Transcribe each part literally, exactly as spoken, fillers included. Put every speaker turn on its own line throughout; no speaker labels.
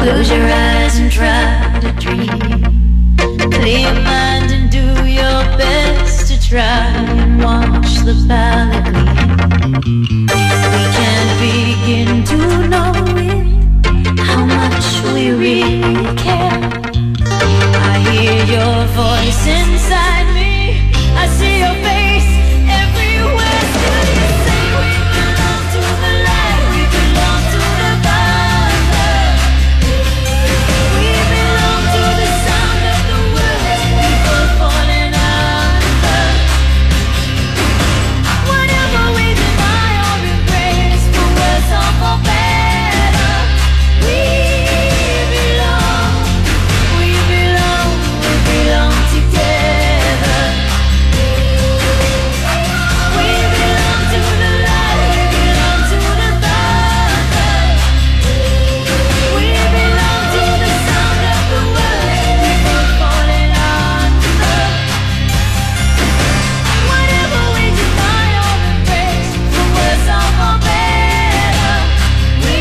Close your eyes and try to dream. Clear your mind and do your best to try and watch the palette gleam. We can't begin to know it, how much we really care. I hear your voice inside me, I see your face everywhere. Still you say we belong to the light, we belong to the Father. We belong to the sound of the words people falling under. Whatever we deny or embrace, for worse or for better, we belong, we belong, we belong together. We belong to the light, we belong to the Father. We belong to the sound of the words people falling under. Whatever we deny or embrace, for worse or for better, we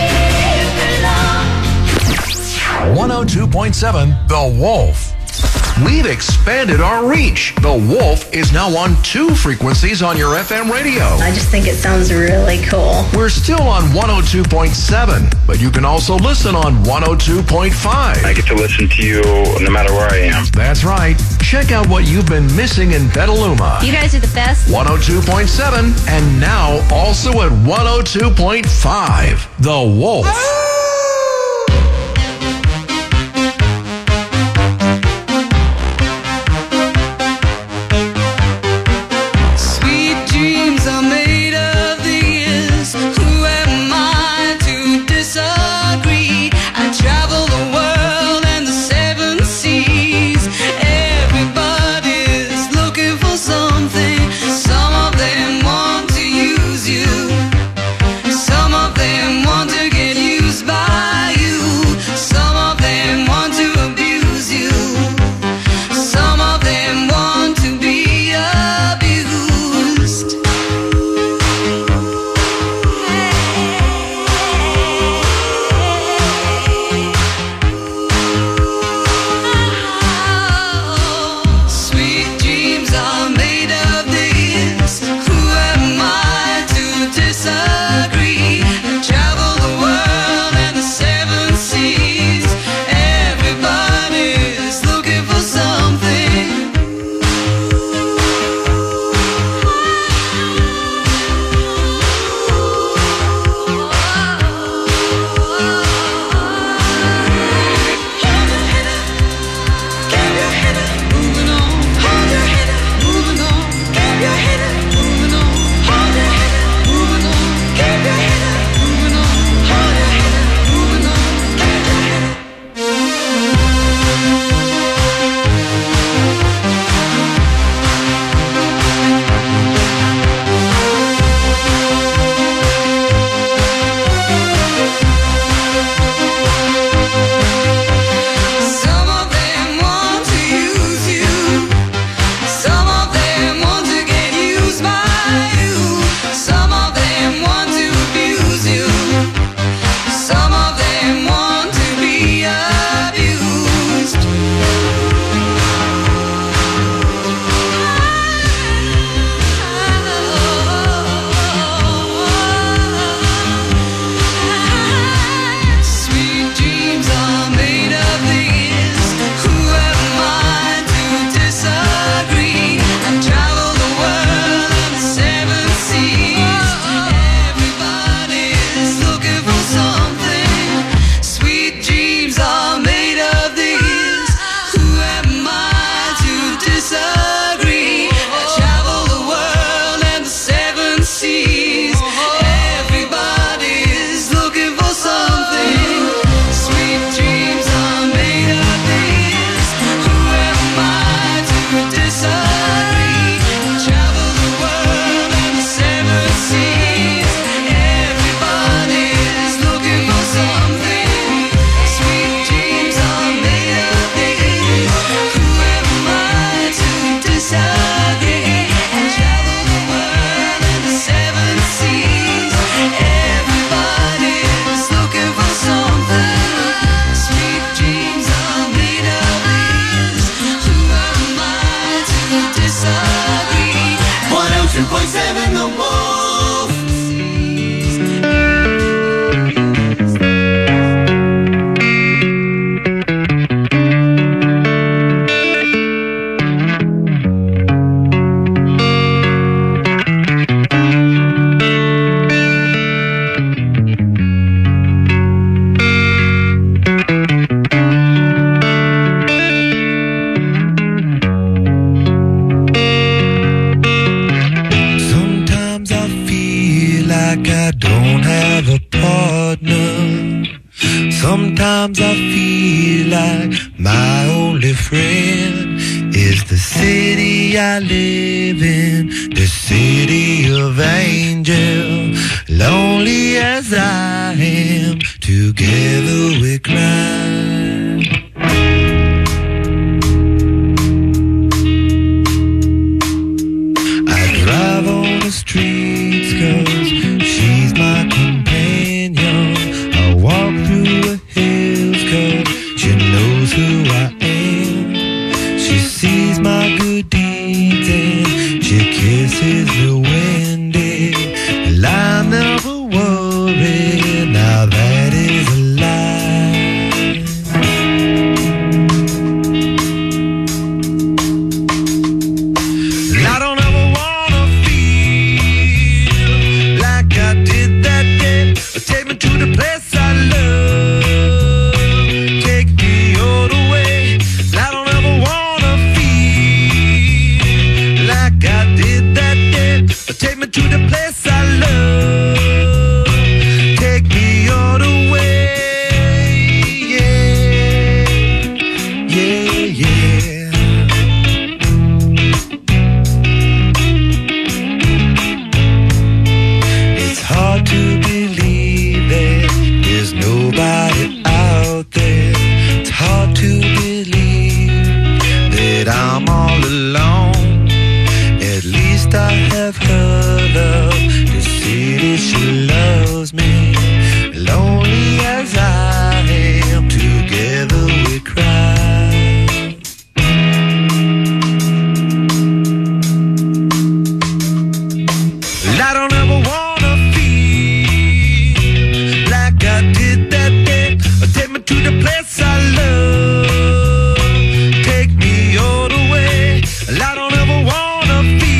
belong.
one oh two point seven The Wolf. We've expanded our reach. The Wolf is now on two frequencies on your F M radio.
I just think it sounds really cool.
We're still on one oh two point seven, but you can also listen on one oh two point five.
I get to listen to you no matter where I am.
That's right. Check out what you've been missing in Petaluma.
You guys are the best.
one oh two point seven and now also at one oh two point five. The Wolf.
Sweet dreams are made of these. Who am I to disagree? I travel the world and the seven seas. Everybody's looking for something. Some of them want to use you. Some of them want to get used by you. Some of them want to abuse you. Some of them want to be abused. Sweet dreams are made of these.
I don't have a partner. Sometimes I feel like my only friend is the city I live in, the city of angels. Lonely as I am, together we cry. I drive on the streets 'cause she's my companion. I walk through the hills 'cause she knows who I am. She sees my good deeds and she kisses the windy. And I never worry, now that is a lie. And I don't ever wanna feel like I did that day. Take me to the place I love, take me all the way. And I don't ever wanna feel like I did that day. Take me to the place I love, take me all the way. Yeah, yeah, yeah. It's hard to believe that there's nobody out there. It's hard to believe that I'm all alone. At least I have her love, the city she loves me. Lonely as I am, together we cry. And I don't ever wanna feel like I did that day. Take me to the place I love, take me all the way. And I don't ever wanna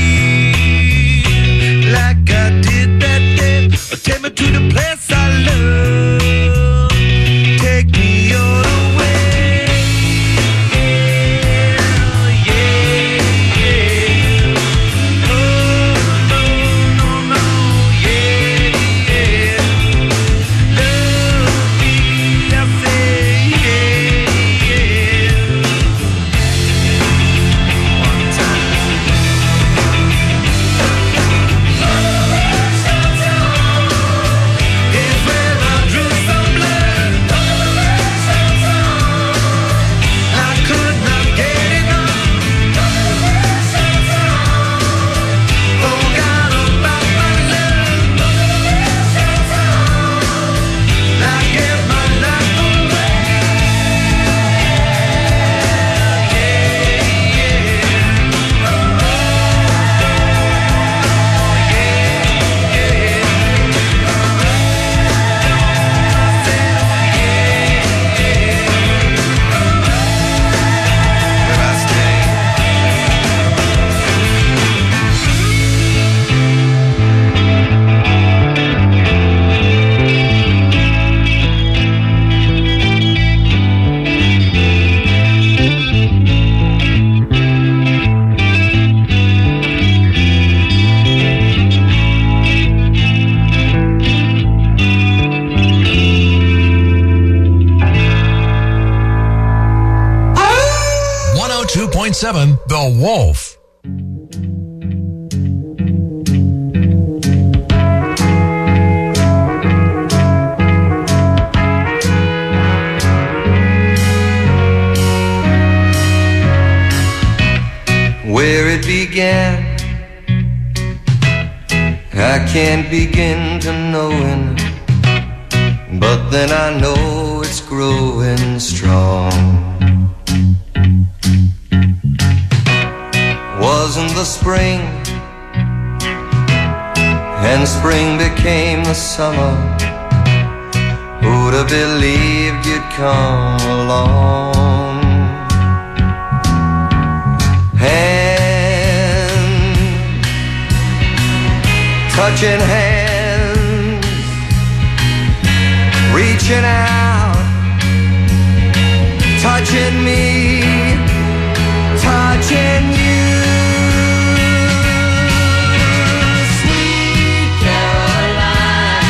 feel like I did that day. Take me to the place I love, take me all the way. Yeah, yeah, yeah. Oh, no, no, no, yeah, yeah. Love me, I say, yeah, yeah. One time. It's when I drew some blood. I could not get enough. Forgot about my love. I gave my life away. Where I stay.
one oh two point seven The Wolf.
Where it began, I can't begin to knowing, but then I know it's growing strong. Wasn't the spring, and spring became the summer. Who'd have believed you'd come along? Hand, touching hands, reaching out, touching me, touching you. Sweet Caroline.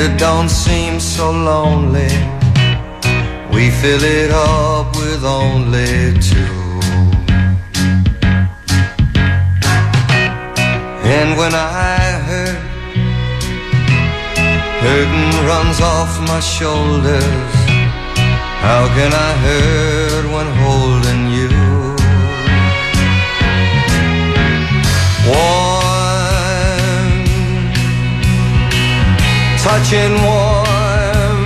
it don't seem so lonely. We fill it up with only two. And when I hurt, hurting runs off my shoulders. How can I hurt when holding you? Warm, touching warm,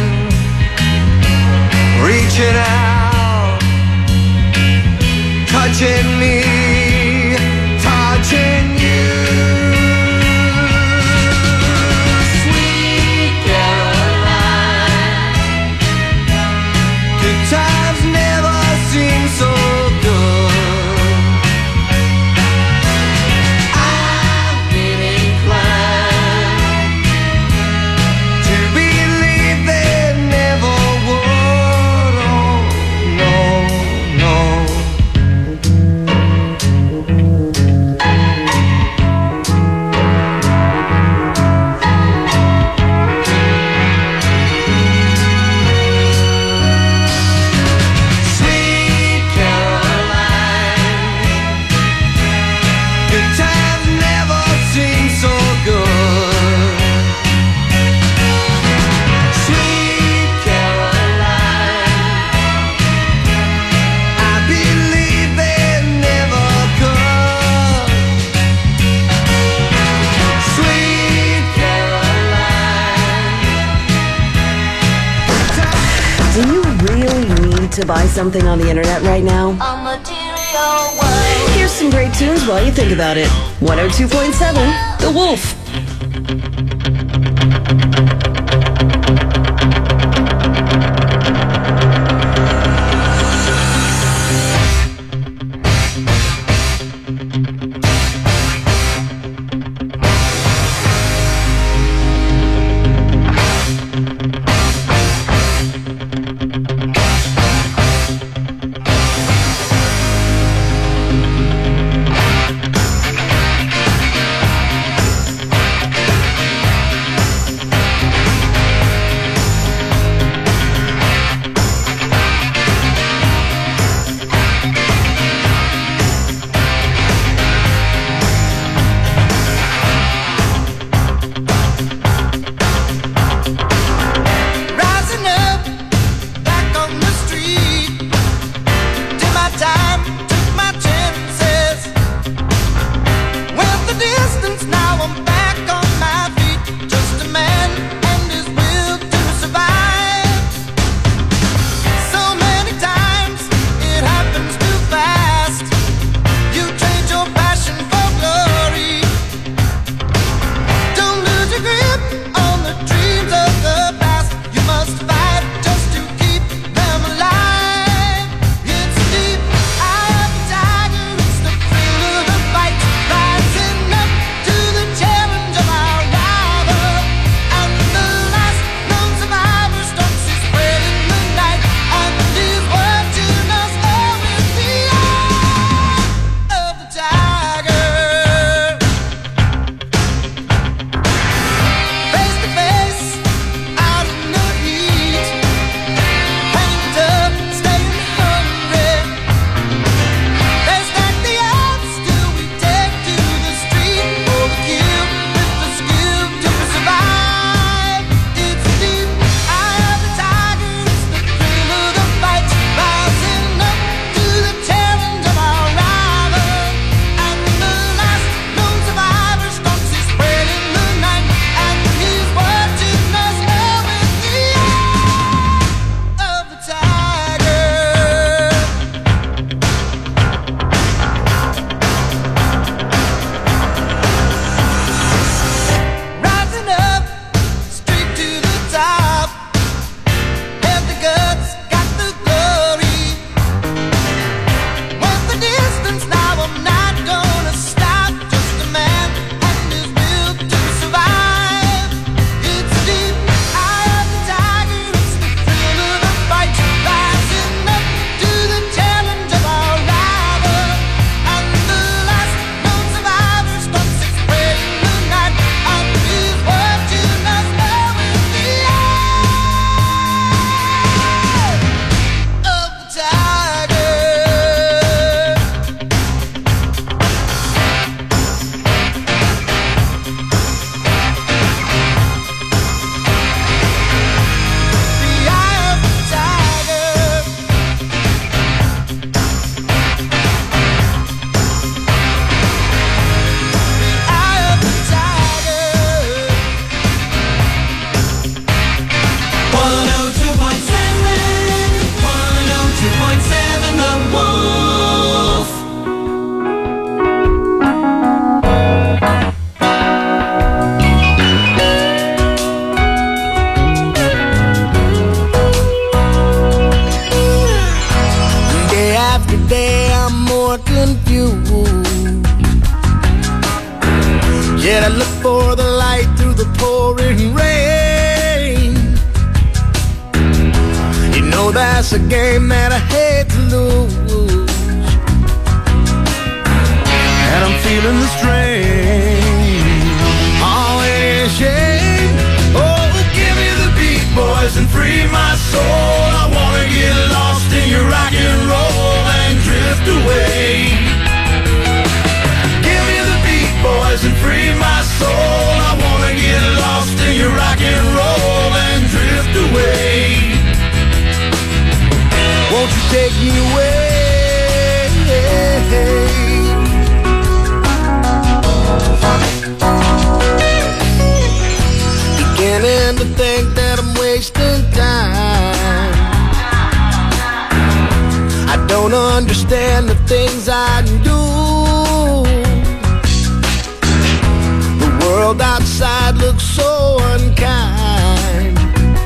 reaching out, touching me, touching you. Sweet Caroline, good times never seem so good. I've been inclined to believe they never would. Oh, no, no. Sweet Caroline, good times never seem so good. Sweet Caroline, I believe they never could. Sweet Caroline.
Do you really need to buy something on the internet right now?
A material world.
Here's some great tunes while you think about it. one oh two point seven, The Wolf.
one oh two point seven, one oh two point seven, The Wolf.
Day after day I'm more confused, yet I look for the light through the pouring rain. You know that's a game that I hate to lose, and I'm feeling the strain. Oh, ain't a shame. Oh, give me the beat, boys, and free my soul. I wanna get lost in your rock and roll and drift away. Give me the beat, boys, and free my soul. I wanna get lost in your rock and roll and drift away. Won't you take me away? Beginning to think that I'm wasting time. I don't understand the things I do. The world outside looks so unkind,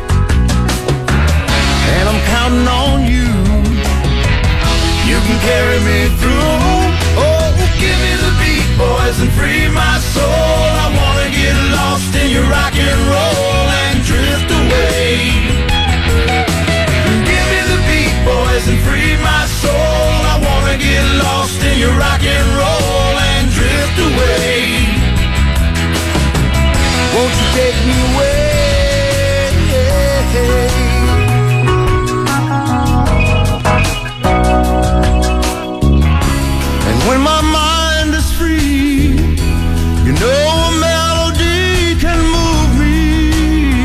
and I'm counting on you. You can carry me through. Oh, give me the beat, boys, and free my soul. I wanna get lost in your rock and roll and drift away. Give me the beat, boys, and free my soul. I wanna get lost in your rock and roll and drift away. Won't you take me away? And when my mind is free, you know a melody can move me.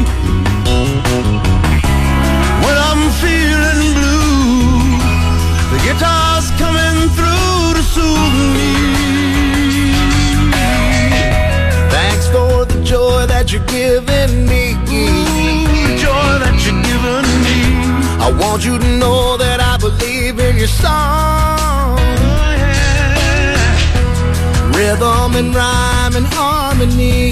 When I'm feeling blue, the guitar's coming through to soothe me. Thanks for the joy that you're giving me. The joy that you're giving me. I want you to know that I believe in your song. Rhythm and rhyme and harmony.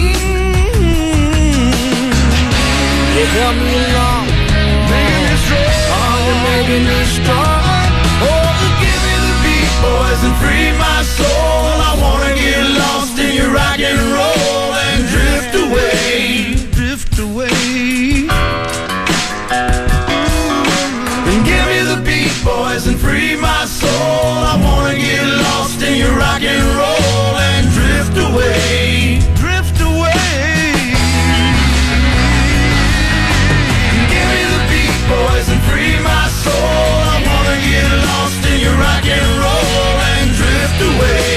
You help me along, making me strong. Oh, you're making me strong. Oh, give me the beat, boys, and free my soul. I wanna get lost in your rock and roll and drift away, drift away. And give me the beat, boys, and free my soul. I wanna get lost in your rock and roll and drift away, drift away. Give me the beat, boys, and free my soul. I wanna get lost in your rock and roll and drift away.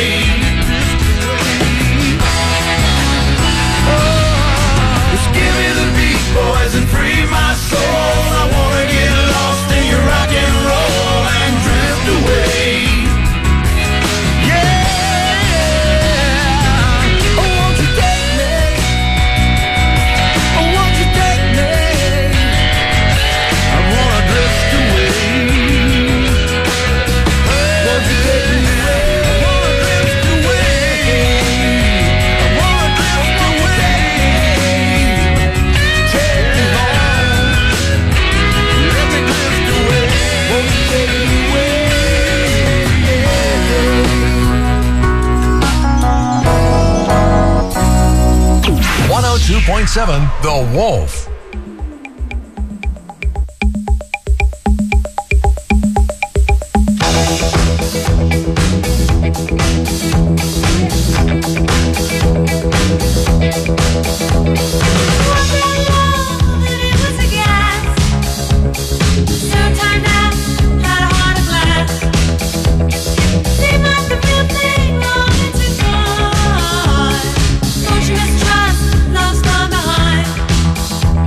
Oh, just give me the beat, boys, and free my soul. I wanna get lost in your rock and roll and drift away.
one oh two point seven The Wolf.
Don't you mistrust, love's gone behind.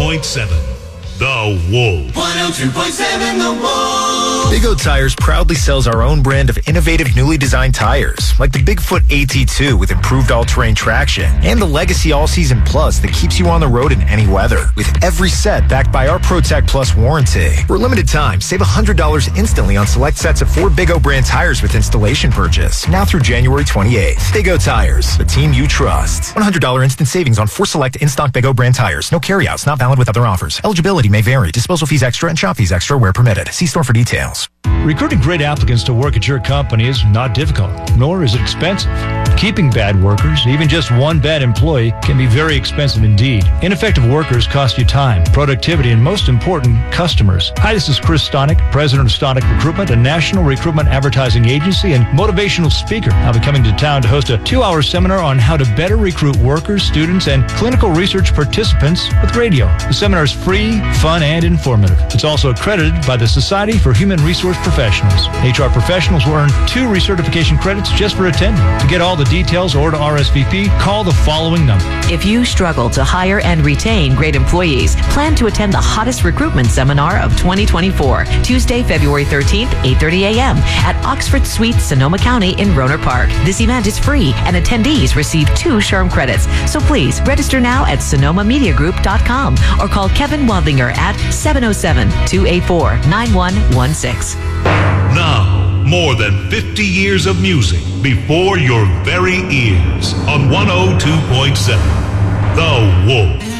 point seven. The Wolf.
one oh two point seven The Wolf.
Big O Tires proudly sells our own brand of innovative, newly designed tires, like the Bigfoot A T two with improved all-terrain traction, and the Legacy All-Season Plus that keeps you on the road in any weather, with every set backed by our ProTech Plus warranty. For a limited time, save one hundred dollars instantly on select sets of four Big O brand tires with installation purchase, now through January twenty-eighth. Big O Tires, the team you trust. one hundred dollars instant savings on four select in-stock Big O brand tires. No carryouts, not valid with other offers. Eligibility may vary. Disposal fees extra and shop fees extra where permitted. See store for details.
Recruiting great applicants to work at your company is not difficult, nor is it expensive. Keeping bad workers, even just one bad employee, can be very expensive indeed. Ineffective workers cost you time, productivity, and most important, customers. Hi, this is Chris Stonick, president of Stonick Recruitment, a national recruitment advertising agency and motivational speaker. I'll be coming to town to host a two-hour seminar on how to better recruit workers, students, and clinical research participants with radio. The seminar is free, fun, and informative. It's also accredited by the Society for Human Resource Professionals. H R professionals will earn two recertification credits just for attending. To get all the details or to R S V P, call the following number.
If you struggle to hire and retain great employees, plan to attend the hottest recruitment seminar of twenty twenty-four, Tuesday, February thirteenth, eight thirty a.m. at Oxford Suites, Sonoma County in Rohnert Park. This event is free and attendees receive two SHRM credits. So please register now at sonoma media group dot com or call Kevin Wadlinger at seven oh seven, two eight four, nine one one six.
Now, more than fifty years of music before your very ears on one oh two point seven. The Wolf.